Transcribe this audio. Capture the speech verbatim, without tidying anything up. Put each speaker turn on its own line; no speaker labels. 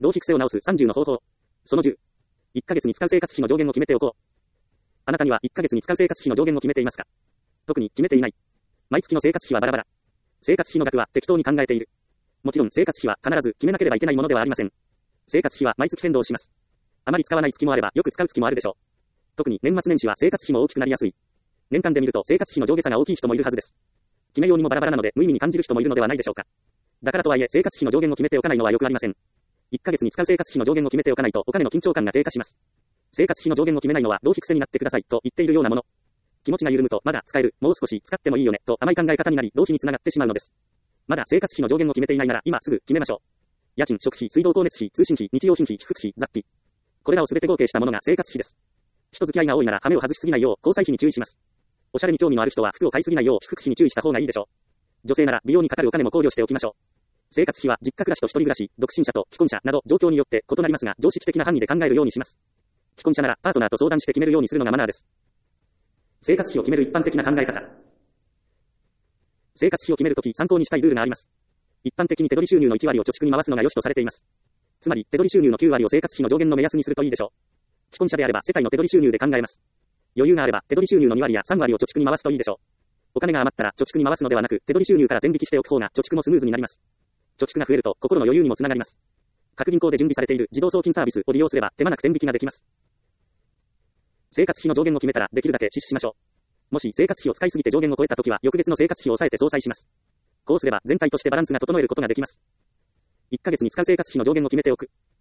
浪費癖を直すさんじゅうの方法。そのじゅう。いっかげつに使う生活費の上限を決めておこう。あなたにはいっかげつに使う生活費の上限を決めていますか？特に決めていない。毎月の生活費はバラバラ。生活費の額は適当に考えている。もちろん生活費は必ず決めなければいけないものではありません。生活費は毎月変動します。あまり使わない月もあればよく使う月もあるでしょう。特に年末年始は生活費も大きくなりやすい。年間で見ると生活費の上下差が大きい人もいるはずです。決めようにもバラバラなので無意味に感じる人もいるのではないでしょうか。だからとはいえ生活費の上限を決めておかないのはよくありません。いっかげつに使う生活費の上限を決めておかないとお金の緊張感が低下します。生活費の上限を決めないのは浪費癖になってくださいと言っているようなもの。気持ちが緩むとまだ使える、もう少し使ってもいいよねと甘い考え方になり浪費につながってしまうのです。まだ生活費の上限を決めていないなら今すぐ決めましょう。家賃、食費、水道光熱費、通信費、日用品費、福祉費、雑費。これらをすべて合計したものが生活費です。人付き合いが多いなら羽目を外しすぎないよう交際費に注意します。おしゃれに興味のある人は服を買いすぎないよう福祉費に注意した方がいいでしょう。女性なら美容にかかるお金も考慮しておきましょう。生活費は実家暮らしと一人暮らし、独身者と既婚者など状況によって異なりますが常識的な範囲で考えるようにします。既婚者ならパートナーと相談して決めるようにするのがマナーです。生活費を決める一般的な考え方。生活費を決めるとき参考にしたいルールがあります。一般的に手取り収入のいちわりを貯蓄に回すのが良しとされています。つまり手取り収入のきゅうわりを生活費の上限の目安にするといいでしょう。既婚者であれば世帯の手取り収入で考えます。余裕があれば手取り収入のにわりやさんわりを貯蓄に回すといいでしょう。お金が余ったら貯蓄に回すのではなく手取り収入から天引きしておく方が貯蓄もスムーズになります。貯蓄が増えると心の余裕にもつながります。各銀行で準備されている自動送金サービスを利用すれば手間なく天引きができます。生活費の上限を決めたらできるだけ支出しましょう。もし生活費を使いすぎて上限を超えたときは翌月の生活費を抑えて相殺します。こうすれば全体としてバランスが整えることができます。いっかげつに使う生活費の上限を決めておく。